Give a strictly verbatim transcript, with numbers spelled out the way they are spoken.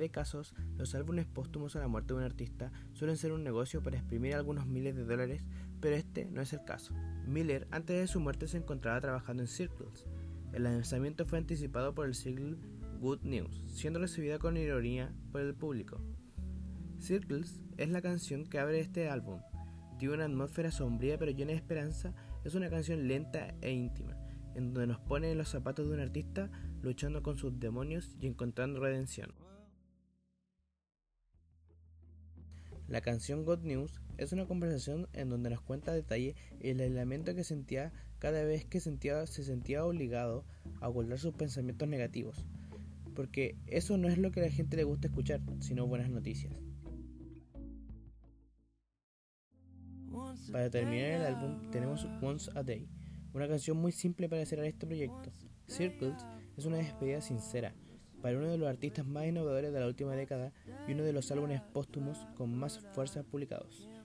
de casos, los álbumes póstumos a la muerte de un artista suelen ser un negocio para exprimir algunos miles de dólares, pero este no es el caso. Miller, antes de su muerte, se encontraba trabajando en Circles. El lanzamiento fue anticipado por el single Good News, siendo recibida con ironía por el público. Circles es la canción que abre este álbum. Tiene una atmósfera sombría pero llena de esperanza. Es una canción lenta e íntima, en donde nos pone en los zapatos de un artista luchando con sus demonios y encontrando redención. La canción God News es una conversación en donde nos cuenta a detalle el aislamiento que sentía cada vez que sentía, se sentía obligado a ocultar sus pensamientos negativos, porque eso no es lo que a la gente le gusta escuchar, sino buenas noticias. Para terminar el álbum tenemos Once a Day, una canción muy simple para cerrar este proyecto. Circles es una despedida sincera para uno de los artistas más innovadores de la última década y uno de los álbumes póstumos con más fuerza publicados.